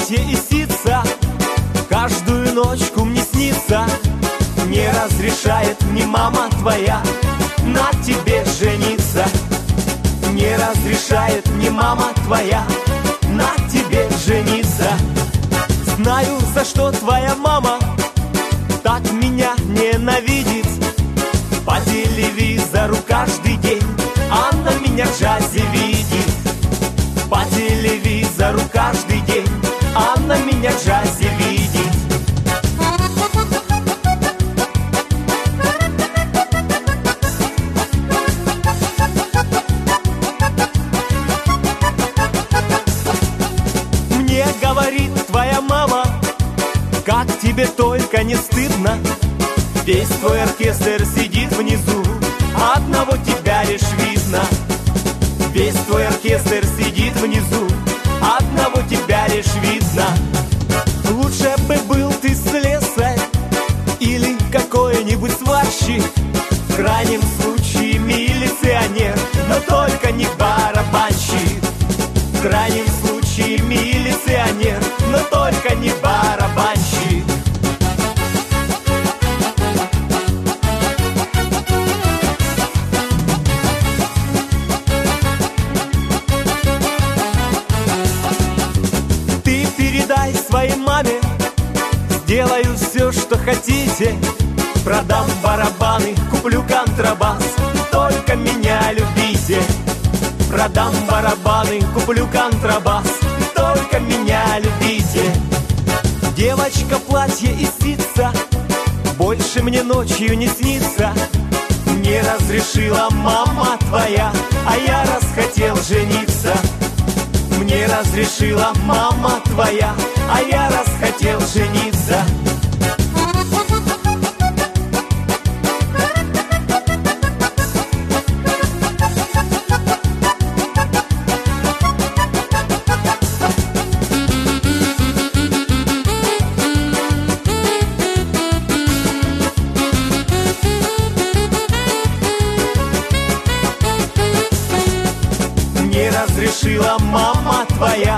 платье и сица каждую ночку мне снится. Не разрешает мне мама твоя на тебе жениться. Не разрешает мне мама твоя на тебе жениться. Знаю, за что твоя мама так меня ненавидит. По телевизору каждый день она меня в джазе видит. По телевизору каждый день она меня в джазе видит. Мне говорит твоя мама, как тебе только не стыдно. Весь твой оркестр сидит внизу, одного тебя лишь видно. Весь твой оркестр сидит внизу, одного тебя лишь видно. Лучше бы был ты слесарь или какой-нибудь сварщик, в крайнем случае милиционер, но только не барабанщик. В крайнем случае милиционер, но только не барабанщик. Ты передай своей маме, сделаю все, что хотите. Продам барабаны, куплю контрабас, только меня любите. Продам барабаны, куплю контрабас, только меня любите. Девочка, платье и сица больше мне ночью не снится. Не разрешила мама твоя, а я расхотел жениться. Мне разрешила мама твоя, а я расхотел жениться. Не разрешила мама твоя,